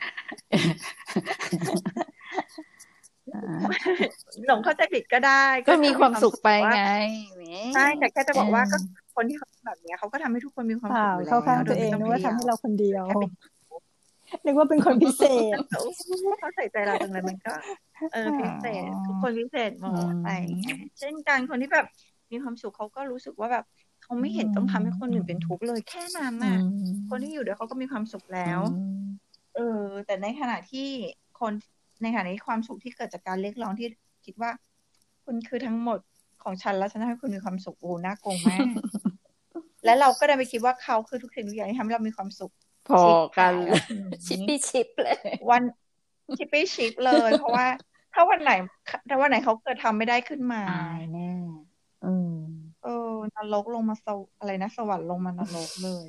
หลงเข้าใจผิดก็ได้ก็มีความสุขไปไงใช่แต่แค่จะบอกว่าก็คนที่เขาแบบนี้เขาก็ทำให้ทุกคนมีความสุขอยู่แล้วเข้าข้างตัวเองนึกว่าทำให้เราคนเดียวนึกว่าเป็นคนพิเศษเขาใส่ใจเราจังเลยมันก็พิเศษทุกคนพิเศษหมดอะไรเช่นกันคนที่แบบมีความสุขเขาก็รู้สึกว่าแบบเขาไม่เห็นต้องทำให้คนอื่นเป็นทุกข์เลยแค่นั้นน่ะคนที่อยู่ด้วยเขาก็มีความสุขแล้วแต่ในขณะที่ความสุขที่เกิดจากการเรียกร้องที่คิดว่าคุณคือทั้งหมดของฉันแล้วฉันให้คุณมีความสุขน่าโกงมากและเราก็ได้ไปคิดว่าเขาคือทุกสิ่งทุกอย่างที่ทำให้เรามีความสุขพอกันชิปปี้ชิปเลยชิปปี้ชิปเลยเพราะว่าถ้าวันไหนเขาเกิดทำไม่ได้ขึ้นมาแน่นรกลงมาอะไรนะสวรรค์ลงมานรกเลย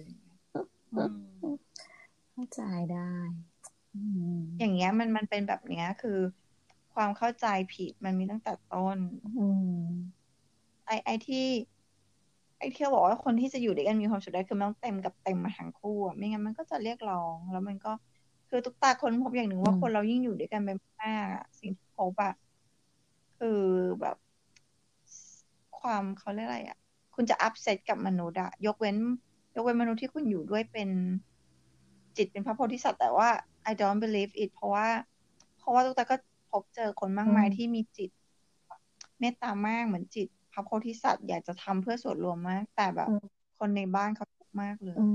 เข้าใจได้อย่างเงี้ยมันเป็นแบบเนี้ยคือความเข้าใจผิดมันมีตั้งแต่ต้นไอ้ที่บอกว่าคนที่จะอยู่ด้วยกันมีความสุขได้คือมันต้องเต็มกับเต็มมาทั้งคู่ไม่งั้นมันก็จะเรียกร้องแล้วมันก็คือตุ๊กตาคนพบอย่างหนึ่งว่าคนเรายิ่งอยู่ด้วยกันไปมากสิ่งที่พบคือแบบความเขาเรียกอะไรคุณจะอัพเซตกับมนุษย์ยกเว้นมนุษย์ที่คุณอยู่ด้วยเป็นจิตเป็นพระโพธิสัตว์แต่ว่า I don't believe it เพราะว่าตุ๊กตาก็พบเจอคนมากมายที่มีจิตเมตตามากเหมือนจิตพระโพธิสัตว์อยากจะทำเพื่อส่วนรวมมากแต่แบบคนในบ้านเขาทุกข์มากเลย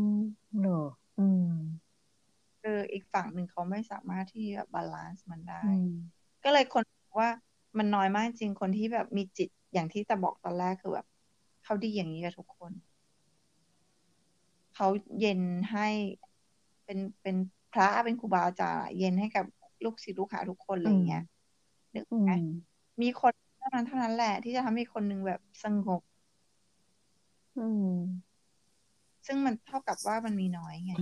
อีกฝั่งหนึ่งเขาไม่สามารถที่จะบาลานซ์มันได้ก็เลยคนว่ามันน้อยมากจริงคนที่แบบมีจิตอย่างที่แต่บอกตอนแรกคือแบบเขาดีอย่างนี้กับทุกคนเขาเย็นให้เป็นพระเป็นครูบาอาจารย์เย็นให้กับลูกศิษย์ลูกหาทุกคนอะไรเงี้ยนึกไหมมีคนเท่านั้นแหละที่จะทำให้คนนึงแบบสงบซึ่งมันเท่ากับว่ามันมีน้อยไง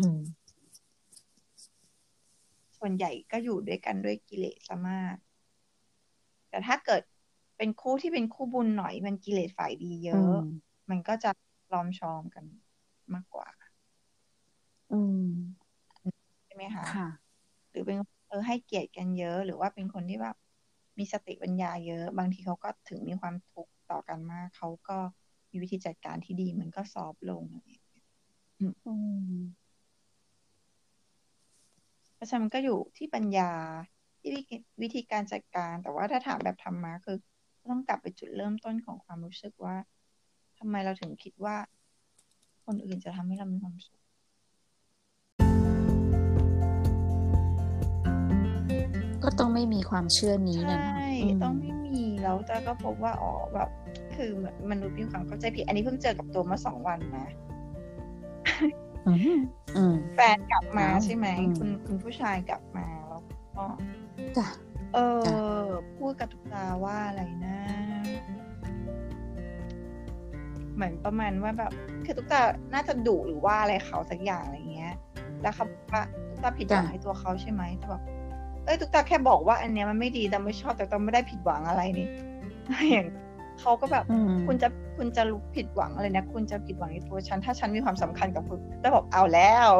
ส่วนใหญ่ก็อยู่ด้วยกันด้วยกิเลสซะมากแต่ถ้าเกิดเป็นคู่ที่เป็นคู่บุญหน่อยมันกิเลสฝ่ายดีเยอะมันก็จะล้อมชอมกันมากกว่าใช่ไหมคะหรือเป็นให้เกียรติกันเยอะหรือว่าเป็นคนที่แบบมีสติปัญญาเยอะบางทีเขาก็ถึงมีความทุกข์ต่อกันมากเขาก็มีวิธีจัดการที่ดีมันก็ซอฟลงอะไรอย่างเงี้ยเพราะฉะนั้นมันก็อยู่ที่ปัญญาที่วิธีการจัดการแต่ว่าถ้าถามแบบธรรมะคือต้องกลับไปจุดเริ่มต้นของความรู้สึกว่าทำไมเราถึงคิดว่าคนอื่นจะทำให้เรามีความสุขก็ต้องไม่มีความเชื่อนี้นะใช่ต้องไม่มีแล้วแต่ก็พบว่าแบบคือมนุษย์มีความเข้าใจผิดอันนี้เพิ่งเจอกับตัวเมื่อ2 วันนะแฟนกลับมาใช่ไหมคุณผู้ชายกลับมาแล้วก็พูดกับตุ๊กตาว่าอะไรนะเหมือนประมาณว่าแบบคือตุ๊กตาน่าจะดุหรือว่าอะไรเขาสักอย่างอะไรเงี้ยแล้วเขาบอกว่าตุ๊กตาผิดหวังในตัวเขาใช่ไหมแต่แบบตุ๊กตาแค่บอกว่าอันเนี้ยมันไม่ดีแต่ไม่ชอบแต่ต้องไม่ได้ผิดหวังอะไรนี่อย่างเขาก็แบบคุณจะรู้ผิดหวังอะไรนะคุณจะผิดหวังในตัวฉันถ้าฉันมีความสำคัญกับคุณแล้วบอกเอาแล้ว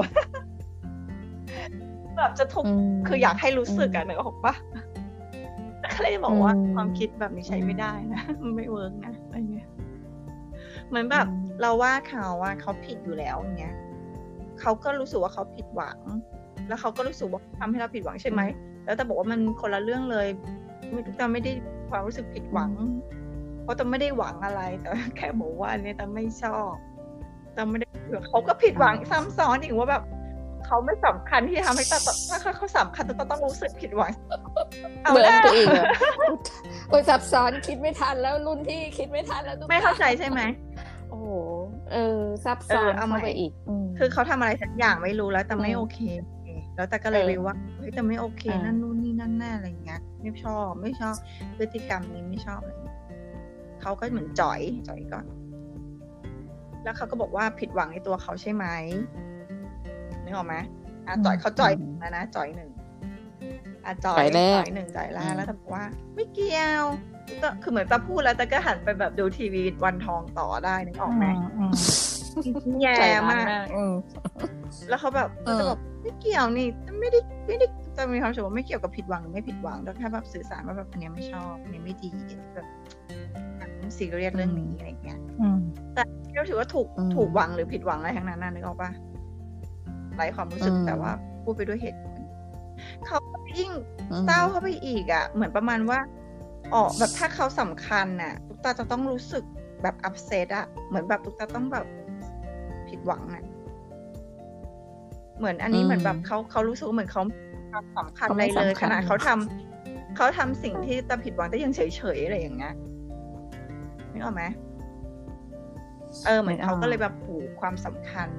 แบบจะทุกคืออยากให้รู้สึกอะนึกออกปะก็เลยบอกว่าความคิดแบบนี้ใช้ไม่ได้นะไม่เวิร์กนะอะไรเงี้ยเหมือนแบบเราว่าเขาผิดอยู่แล้วอย่างเงี้ยเขาก็รู้สึกว่าเขาผิดหวังแล้วเขาก็รู้สึกว่าทำให้เราผิดหวังใช่ไหมแล้วแต่บอกว่ามันคนละเรื่องเลยทุกตาไม่ได้ความรู้สึกผิดหวังเพราะตาไม่ได้หวังอะไรแต่แค่บอกว่าอันนี้ตาไม่ชอบตาไม่ได้เขาก็ผิดหวังซ้ำซ้อนอีกว่าแบบเขาไม่สำคัญที่ทำให้ตาถ้าเขาสำคัญตาต้องรู้สึกผิดหวังเอาแล้วตัวเองโอ้ยซับซ้อนคิดไม่ทันแล้วรุ่นพี่คิดไม่ทันแล้วไม่เข้าใจใช่ไหมโอ้โหซับซ้อนเข้าไปอีกคือเขาทำอะไรสักอย่างไม่รู้แล้วแต่ไม่โอเคแล้วแต่ก็เลยไปว่าเฮ้ยแต่ไม่โอเคนั่นนู่นนี่นั่นแน่อะไรเงี้ยไม่ชอบพฤติกรรมนี้ไม่ชอบอะไรเขาก็เหมือนจ่อยก่อนแล้วเขาก็บอกว่าผิดหวังในตัวเขาใช่ไหมนึกออกไหมจ่อยเขาจ่อยนะจ่อยหนึ่งจ่อยหนึ่งจ่อยแล้วแต่บอกว่าไม่เกี่ยวก็คือเหมือนตาพูดแล้วแต่ก็หันไปแบบดูทีวีวันทองต่อได้นึกออกไหมแย่มากแล้วเขาแบบจะบอกไม่เกี่ยวนี่ไม่ได้จะมีความรู้สึกว่าไม่เกี่ยวกับผิดหวังหรือไม่ผิดหวังแต่แค่แบบสื่อสารว่าแบบอันนี้ไม่ชอบอันนี้ไม่ดีแบบซีเรียสเรื่องนี้อะไรเงี้ยแต่เราถือว่าถูกหวังหรือผิดหวังอะไรทั้งนั้นนึกออกปะไร้ความรู้สึกแต่ว่าพูดไปด้วยเหตุผลเขายิ่งเศร้าเข้าไปอีกอ่ะเหมือนประมาณว่าแบบถ้าเขาสำคัญน่ะตุ๊กตาจะต้องรู้สึกแบบอัพเซตอ่ะเหมือนแบบตุ๊กตาต้องแบบผิดหวังอ่ะเหมือนอันนี้เหมือนแบบเขารู้สึกเหมือนเขาความสำคัญอะไรเลยขนาดเขาทำสิ่งที่ตาผิดหวังแต่ยังเฉยๆอะไรอย่างเงี้ยนึกออกไหมเหมือนเขาก็เลยแบบผูกความสำคัญ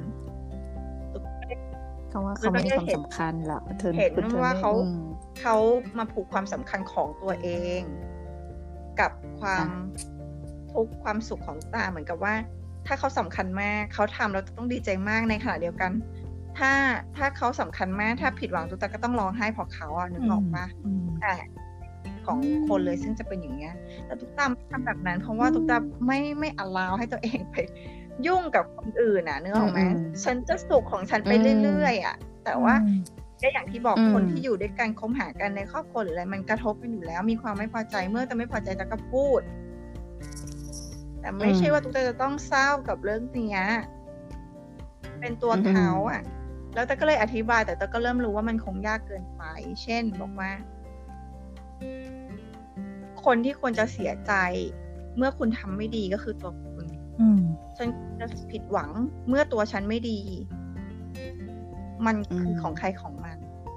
เขาว่าเขาไม่มีความสำคัญหรอกเห็นว่าเขามาผูกความสำคัญของตัวเองกับความทุกข์ความสุขของตาเหมือนกับว่าถ้าเขาสำคัญมากเขาทำแล้วต้องดีใจมากในขณะเดียวกันถ้าเขาสำคัญมากถ้าผิดหวังตุ๊กตาก็ต้องร้องไห้เพราะเขาอ่ะนึกออกปะแต่ของคนเลยซึ่งจะเป็นอย่างเงี้ยแต่ตุ๊กตาทำแบบนั้นเพราะว่าตุ๊กตาไม่allowให้ตัวเองไปยุ่งกับคนอื่นน่ะนึกออกไหมฉันจะสุขของฉันไปเรื่อยๆอ่ะแต่ว่าก็อย่างที่บอกคนที่อยู่ด้วยกันคบหากันในครอบครัวหรืออะไรมันกระทบกันอยู่แล้วมีความไม่พอใจเมื่อจะไม่พอใจจะก็พูดแต่ไม่ใช่ว่าตุ๊กตาจะต้องเศร้ากับเรื่องนี้เป็นตัวเขาอ่ะแล้วแต่ก็เลยอธิบายแต่ก็เริ่มรู้ว่ามันคงยากเกินไปเช่นบอกว่าคนที่ควรจะเสียใจเมื่อคุณทำไม่ดีก็คือตัวคุณฉันจะผิดหวังเมื่อตัวฉันไม่ดีมันคือของใครของมัน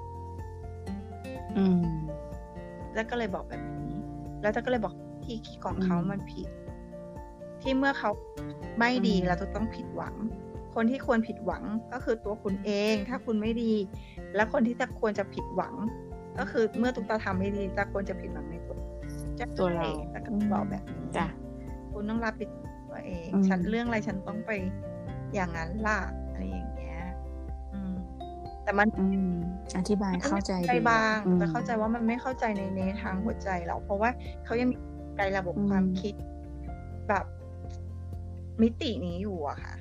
แล้วก็เลยบอกแบบนี้แล้วก็เลยบอกที่คิดของเขามันผิดที่เมื่อเขาไม่ดีเราจะต้องผิดหวังคนที่ควรผิดหวังก็คือตัวคุณเองถ้าคุณไม่ดีและคนที่จะควรจะผิดหวังก็คือเมื่อตุ๊กตาทำไม่ดีจะควรจะผิดหวังในตัวเราแต่ก็บอกแบบนี้จ้ะคุณต้องรับผิดตัวเองฉันเรื่องอะไรฉันต้องไปอย่างนั้นล่ะอะไรอย่างเงี้ยแต่มันอธิบายเข้าใจดีบ้างแต่เข้าใจว่ามันไม่เข้าใจในทางหัวใจเราเพราะว่าเขายังมีใจระบบความคิดแบบมิตินี้อยู่อะค่ะ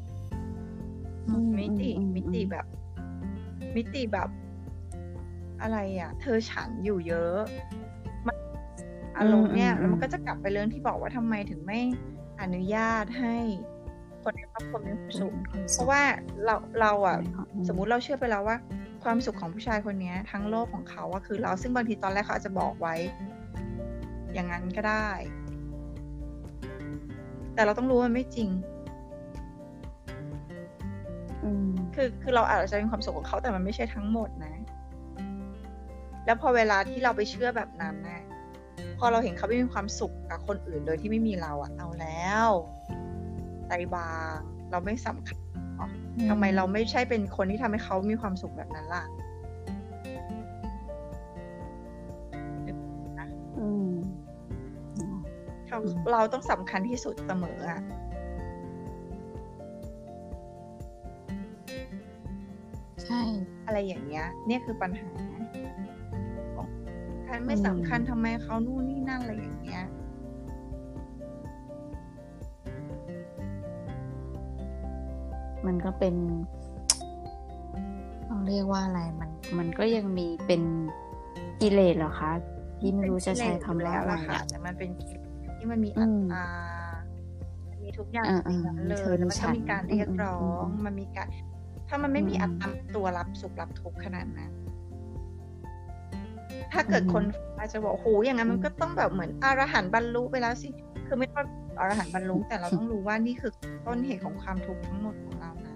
มิติแบบอะไรอะเธอฉันอยู่เยอะอารมณ์เนี่ยแล้วมันก็จะกลับไปเรื่องที่บอกว่าทำไมถึงไม่อนุญาตให้คนในครอบครัวมีความสุขเพราะว่าเราอ่ะสมมุติเราเชื่อไปแล้วว่าความสุขของผู้ชายคนนี้ทั้งโลกของเขาคือเราซึ่งบางทีตอนแรกเขาอาจจะบอกไว้อย่างนั้นก็ได้แต่เราต้องรู้ว่ามันไม่จริงคือเราอาจจะเป็นความสุขของเขาแต่มันไม่ใช่ทั้งหมดนะแล้วพอเวลาที่เราไปเชื่อแบบนั้นนะพอเราเห็นเขาไม่มีความสุขกับคนอื่นโดยที่ไม่มีเราเอาแล้วใจบางเราไม่สำคัญทำไมเราไม่ใช่เป็นคนที่ทำให้เขามีความสุขแบบนั้นล่ะเราต้องสำคัญที่สุดเสมอใช่อะไรอย่างเงี้ยเนี่ยคือปัญหาคัญไม่สำคัญทำไมเขานู่นนี่นั่นอะไรอย่างเงี้ยมันก็เป็นต้องเรียกว่าอะไรมันก็ยังมีเป็นกิเลสเหรอคะที่ไม่รู้จะใช้คำว่าอะไรแต่มันเป็นที่มันมีอัตตามีทุกอย่างในนั้นเลยแล้วมันก็มีการเรียกร้องมันมีการถ้ามันไม่มีอัตตาตัวรับสุขรับทุกข์ขนาดนั้นถ้าเกิดคนอาจจะบอกโหอย่างนั้นมันก็ต้องแบบเหมือนอรหันต์บรรลุไปแล้วสิคือไม่ต้องอรหันต์บรรลุแต่เราต้องรู้ว่านี่คือต้นเหตุของความทุกข์ทั้งหมดของเรานะ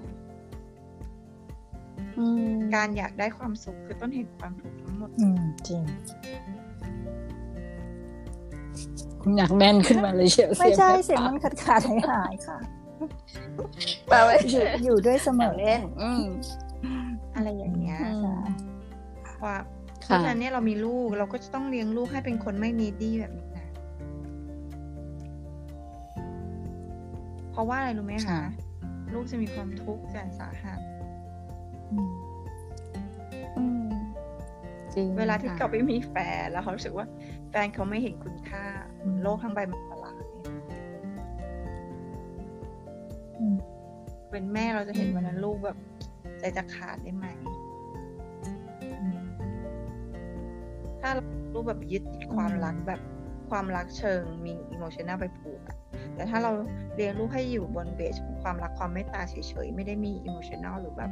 การอยากได้ความสุขคือต้นเหตุความทุกข์ทั้งหมดจริงคุณอยากแน่นขึ้นมาเลยเชียวไม่ใช่เสียงมันขาดหายค่ะแปลว่าอยู่ด้วยเสมอเล่นอะไรอย่างเงี้ยว่าเพราะฉะนั้นเนี่ยเรามีลูกเราก็จะต้องเลี้ยงลูกให้เป็นคนไม่นีดี้แบบนี้นะเพราะว่าอะไรรู้ไหมคะลูกจะมีความทุกข์แสนสาหัสเวลาที่เขาไปมีแฟนแล้วเขารู้สึกว่าแฟนเขาไม่เห็นคุณค่าโลกทั้งใบมันสลายเป็นแม่เราจะเห็นวันนั้นลูกแบบใจจะขาดได้ไหมถ้าลูกแบบยึดความรักแบบความรักเชิงมีอิโมชันแนลไปผูกอะแต่ถ้าเราเลี้ยงลูกให้อยู่บนเบสของความรักความเมตตาเฉยๆไม่ได้มีอิโมชันแนลหรือแบบ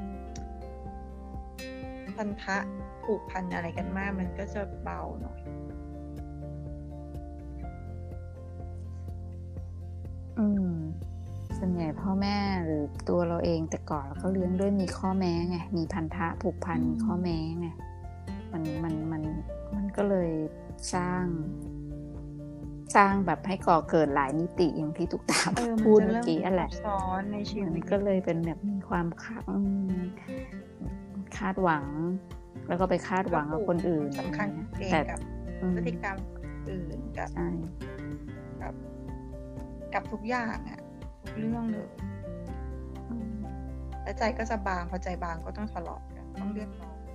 พันธะผูกพันอะไรกันมากมันก็จะเบาหน่อยส่วนใหญ่พ่อแม่หรือตัวเราเองแต่ก่อนเราก็เลี้ยงด้วยมีข้อแม้ไงมีพันธะผูกพันมีข้อแม้ไงมันก็เลยสร้างแบบให้ก่อเกิดหลายมิติอย่างที่ตุ๊กตาพูดเมื่อกี้นั่นแหละซ้อนในชีวิตก็เลยเป็นแบบมีความคาดหวังแล้วก็ไปคาดหวังกับคนอื่นสำคัญแต่กับพฤติกรรมอื่นกับทุกอย่างอ่ะทุกเรื่องเลยและใจก็จะบางพอใจบางก็ต้องทะเลาะกันต้องเรียกร้อง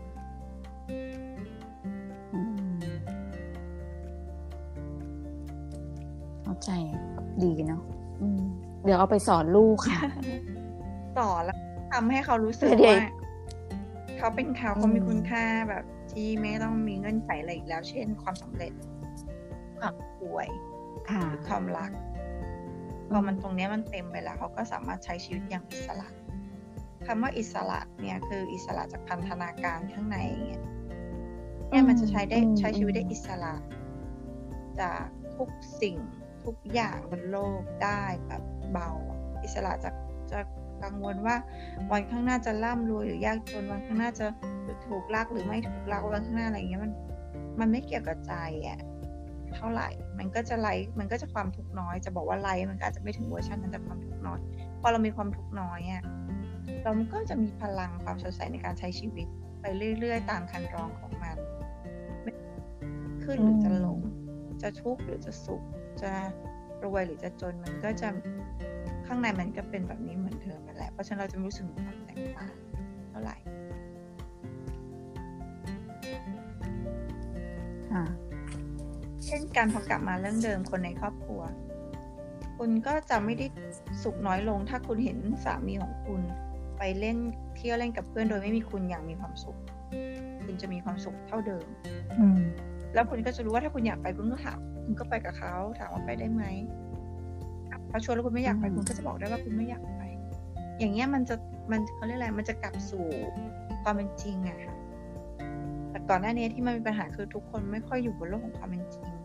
เข้าใจดีเนาะเดี๋ยวเอาไปสอนลูกค่ะสอนแล้วทำให้เขารู้สึกว่าเขาเป็นเขามีคุณค่าแบบที่ไม่ต้องมีเงื่อนไขอะไรอีกแล้วเช่นความสำเร็จความป่วยหรือความรักพอมันตรงนี้มันเต็มไปแล้วเขาก็สามารถใช้ชีวิตอย่างอิสระคำว่าอิสระเนี่ยคืออิสระจากพันธนาการข้างในเนี่ยมันจะใช้ชีวิตได้อิสระจากทุกสิ่งทุกอย่างบนโลกได้แบบเบาอิสระจากกังวลว่าวันข้างหน้าจะร่ำรวยหรือยากจนวันข้างหน้าจะถูกรักหรือไม่ถูกรักวันข้างหน้าอะไรอย่างเงี้ยมันไม่เกี่ยวกับใจเท่าไหร่มันก็จะความทุกข์น้อยจะบอกว่ามันอาจจะไม่ถึงเวอร์ชันนั้นแต่ความทุกข์น้อยพอเรามีความทุกข์น้อยเราก็จะมีพลังความสดใสในการใช้ชีวิตไปเรื่อยๆตามคันลองของมันขึ้นหรือจะลงจะทุกข์หรือจะสุขจะรวยหรือจะจนมันก็จะข้างในมันก็เป็นแบบนี้เหมือนเดิมนั่นแหละเพราะฉะนั้นเราจะรู้สึกความแตกต่างเท่าไหร่เช่นการพอกลับมาเรื่องเดิมคนในครอบครัวคุณก็จะไม่ได้สุขน้อยลงถ้าคุณเห็นสามีของคุณไปเที่ยวเล่นกับเพื่อนโดยไม่มีคุณอย่างมีความสุขคุณจะมีความสุขเท่าเดิมแล้วคุณก็จะรู้ว่าถ้าคุณอยากไปคุณก็ถามคุณก็ไปกับเขาถามว่าไปได้ไหมเขาชวนแล้วคุณไม่อยากไปคุณก็จะบอกได้ว่าคุณไม่อยากไปอย่างเงี้ยมันเขาเรียกอะไรมันจะกลับสู่ความเป็นจริงอะค่ะแต่ก่อนหน้านี้ที่มันมีปัญหาคือทุกคนไม่ค่อยอยู่บนโลกของความเป็นจริง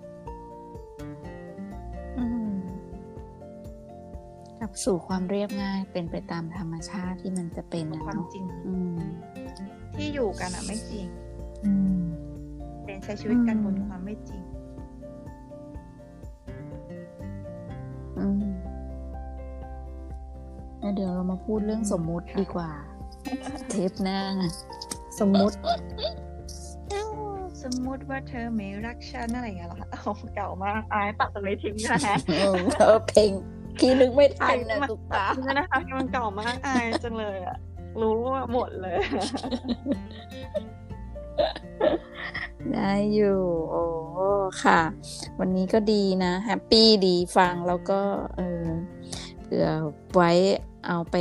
กลับสู่ความเรียบง่ายเป็นไปตามธรรมชาติที่มันจะเป็นนะความจริงที่อยู่กันอะไม่จริงเป็นใช้ชีวิตกันบนความไม่จริงเดี๋ยวเรามาพูดเรื่องสมมุติดีกว่าเทปหน้าสมมุติว่าเธอไม่รักฉันอะไรอย่างเงี้ยหรอคะเก่ามากตัดตรงนี้ทิ้งนะฮะเพลงพี่นึกไม่ทันนะตุ๊กตานะคะมันเก่ามากจังเลยอ่ะรู้หมดเลยได้อยู่โอ้ค่ะวันนี้ก็ดีนะแฮปปี้ดีฟังแล้วก็เผื่อไว้เอาไป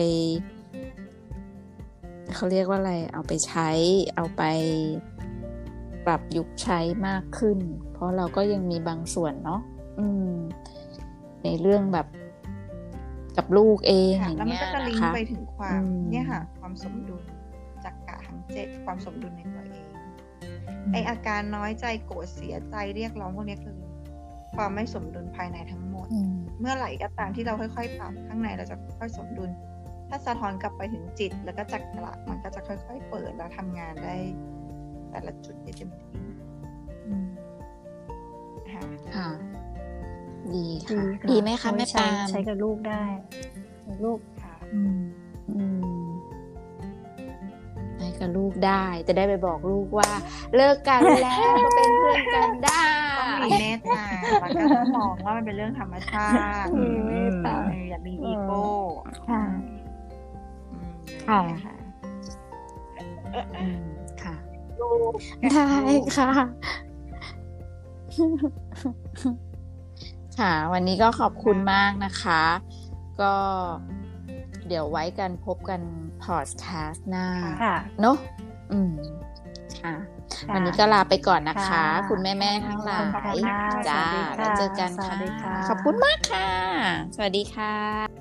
เขาเรียกว่าอะไรเอาไปใช้เอาไปปรับยุกต์ใช้มากขึ้นเพราะเราก็ยังมีบางส่วนเนาะในเรื่องแบบกับลูกเองอย่างเงี้ยนะคะแล้วมันก็จะลิงก์ไปถึงความเนี่ยค่ะความสมดุลจักระทั้ง7ความสมดุลในตัวเองไออาการน้อยใจโกรธเสียใจเรียกร้องพวกนี้คือความไม่สมดุลภายในทั้งหมดเมื่อไหร่ก็ตามที่เราค่อยๆปรับข้างในเราจะค่อยๆสมดุลถ้าสะท้อนกลับไปถึงจิตแล้วก็จักระมันก็จะค่อยๆเปิดแล้วทำงานได้แต่ละจุดได้เต็มที่ค่ะดีค่ะดีไหมคะแม่ปาใช้กับลูกได้ลูกค่ะใช้กับลูกได้จะได้ไปบอกลูกว่าเลิกกันแล้วก็เป็นเพื่อนกันได้ต้องมีเมตตาแล้วก็ต้องมองว่ามันเป็นเรื่องธรรมชาติอย่ามีอีโก้ค่ะค่ะค่ะได้ค่ะค่ะวันนี้ก็ขอบคุณมากนะคะก็เดี๋ยวไว้กันพบกันพอดแคสต์หน้าเนาะค่ะวันนี้ก็ลาไปก่อนนะคะคุณแม่ๆทั้งหลายจ้าแล้วเจอกันค่ะขอบคุณมากค่ะสวัสดีค่ะ